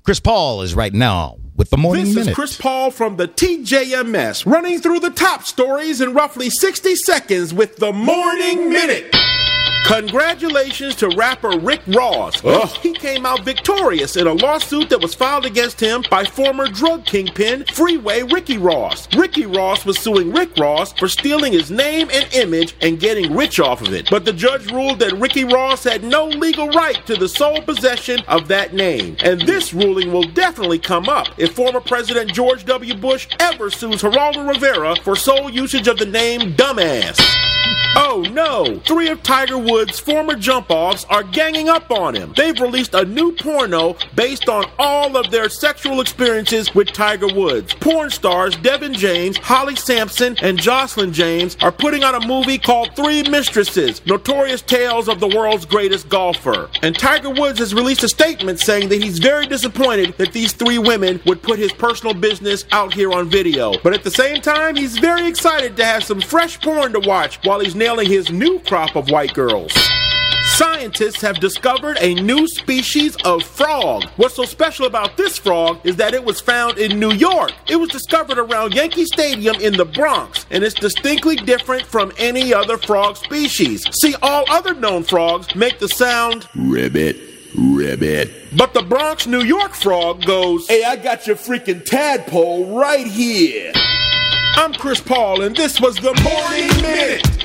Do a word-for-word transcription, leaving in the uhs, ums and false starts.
Chris Paul is right now with the Morning This Minute. is Chris Paul from the T J M S, running through the top stories in roughly sixty seconds with the Morning Minute. Congratulations to rapper Rick Ross. Ugh. He came out victorious in a lawsuit that was filed against him by former drug kingpin Freeway Ricky Ross. Ricky Ross was suing Rick Ross for stealing his name and image and getting rich off of it. But the judge ruled that Ricky Ross had no legal right to the sole possession of that name. And this ruling will definitely come up if former President George W. Bush ever sues Geraldo Rivera for sole usage of the name Dumbass. Oh no! Three of Tiger Woods' former jump-offs are ganging up on him. They've released a new porno based on all of their sexual experiences with Tiger Woods. Porn stars Devin James, Holly Sampson, and Jocelyn James are putting out a movie called Three Mistresses, Notorious Tales of the World's Greatest Golfer. And Tiger Woods has released a statement saying that he's very disappointed that these three women would put his personal business out here on video. But at the same time, he's very excited to have some fresh porn to watch while he's nailing his new crop of white girls. Scientists have discovered a new species of frog. What's so special about this frog is that it was found in New York. It was discovered around Yankee Stadium in the Bronx, and it's distinctly different from any other frog species. See, all other known frogs make the sound ribbit, ribbit. But the Bronx, New York frog goes, "Hey, I got your freaking tadpole right here." I'm Chris Paul, and this was the Morning Minute.